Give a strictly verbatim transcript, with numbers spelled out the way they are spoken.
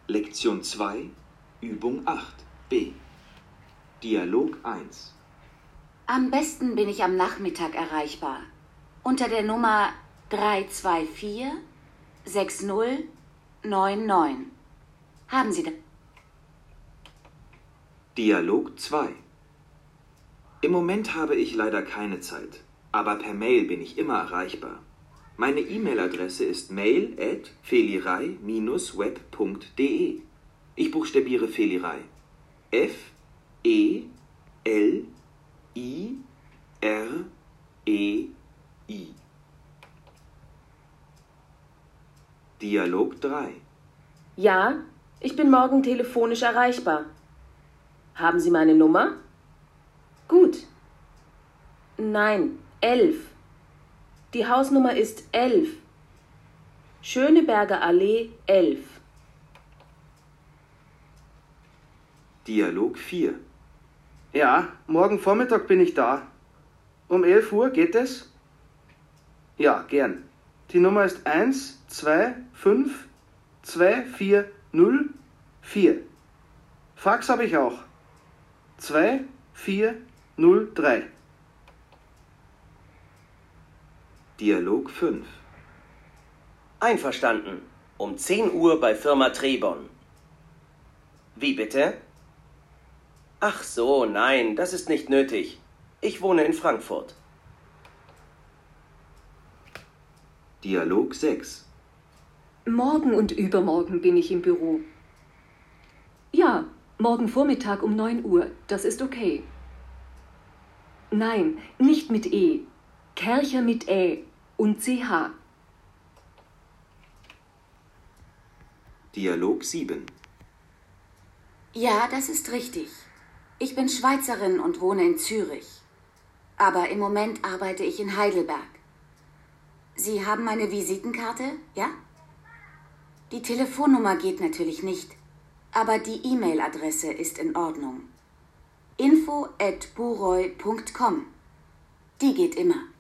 Lektion zwei, Übung acht b. Dialog eins. Am besten bin ich am Nachmittag erreichbar. Unter der Nummer drei zwei vier sechs null neun neun. Haben Sie das? Dialog zwei. Im Moment habe ich leider keine Zeit, aber per Mail bin ich immer erreichbar. Meine E-Mail-Adresse ist mail at felirei Bindestrich web punkt de. Ich buchstabiere Felirei. F E L I R E I. Dialog drei. Ja, ich bin morgen telefonisch erreichbar. Haben Sie meine Nummer? Gut. Nein, elf. Die Hausnummer ist elf. Schöneberger Allee elf. Dialog vier. Ja, morgen Vormittag bin ich da. Um elf Uhr geht es? Ja, gern. Die Nummer ist eins zwei fünf zwei vier null vier. Fax habe ich auch. zwei vier null drei. Dialog fünf. Einverstanden. Um zehn Uhr bei Firma Trebon. Wie bitte? Ach so, nein, das ist nicht nötig. Ich wohne in Frankfurt. Dialog sechs. Morgen und übermorgen bin ich im Büro. Ja, morgen Vormittag um neun Uhr, das ist okay. Nein, nicht mit E. Kercher mit Ä und C H. Dialog sieben. Ja, das ist richtig. Ich bin Schweizerin und wohne in Zürich. Aber im Moment arbeite ich in Heidelberg. Sie haben meine Visitenkarte, ja? Die Telefonnummer geht natürlich nicht, aber die E-Mail-Adresse ist in Ordnung. info at buroy punkt com. Die geht immer.